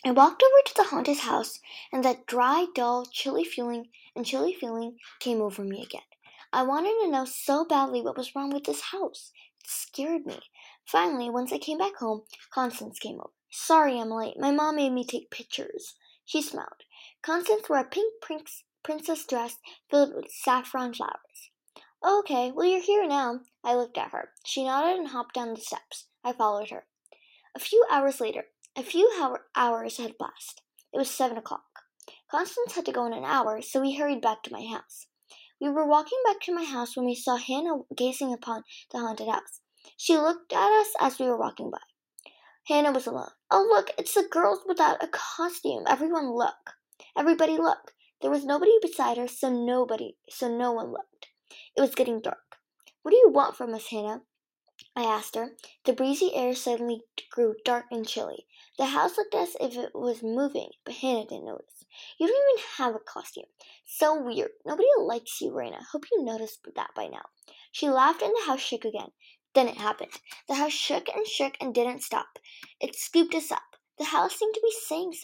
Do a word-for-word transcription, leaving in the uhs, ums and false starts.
I walked over to the haunted house, and that dry, dull, chilly feeling and chilly feeling came over me again. I wanted to know so badly what was wrong with this house. It scared me. Finally, once I came back home, Constance came over. Sorry I'm late. My mom made me take pictures. She smiled. Constance wore a pink prince, princess dress filled with saffron flowers. Okay, well, you're here now. I looked at her. She nodded and hopped down the steps. I followed her. A few hours later, a few hour- hours had passed. It was seven o'clock. Constance had to go in an hour, so we hurried back to my house. We were walking back to my house when we saw Hannah gazing upon the haunted house. She looked at us as we were walking by. Hannah was alone. Oh, look, it's the girl without a costume. Everyone look. Everybody look. There was nobody beside her, so nobody, so no one looked. It was getting dark. What do you want from us, Hannah? I asked her. The breezy air suddenly grew dark and chilly. The house looked as if it was moving, but Hannah didn't notice. You don't even have a costume. So weird. Nobody likes you, Raina. Hope you noticed that by now. She laughed and the house shook again. Then it happened. The house shook and shook and didn't stop. It scooped us up. The house seemed to be saying something.